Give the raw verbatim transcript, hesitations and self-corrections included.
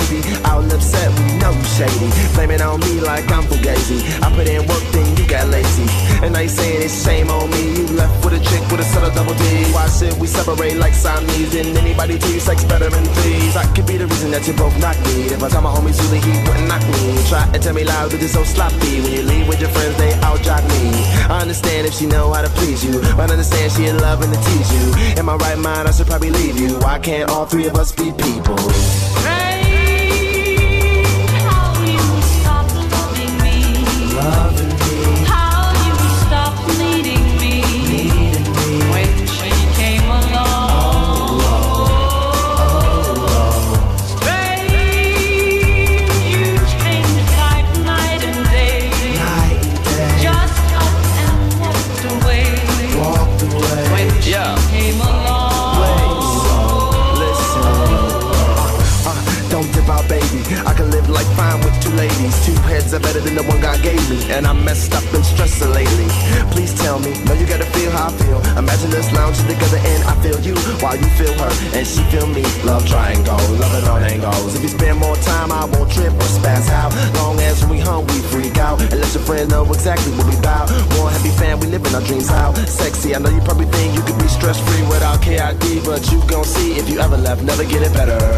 baby. All upset, we know you shady. Blaming on me like I'm fugazi. I put in work, then you got lazy. And now you saying it's shame on me. You left with a chick with a set of double D. Why should we separate like Siamese? Didn't anybody tell you sex better than threes? I could be the reason that you both knock me. If I tell my homies who the heat wouldn't knock me. Try and tell me loud, but it's so sloppy. When you leave with your friends, they out jock me. I understand if she know how to please you, but I understand she in love and to tease you. In my right mind, I should probably leave you. Why can't all three of us be people? I can live like fine with two ladies. Two heads are better than the one God gave me. And I'm messed up and stressed lately. Please tell me, no, you gotta feel how I feel. Imagine us lounging together and I feel you while you feel her and she feel me. Love triangle, love it on angles. If you spend more time, I won't trip or spaz out. Long as when we hung, we freak out. And let your friends know exactly what we bout. One happy fan, we living our dreams out. Sexy, I know you probably think you could be stress free without K I D, but you gon' see if you ever left, never get it better.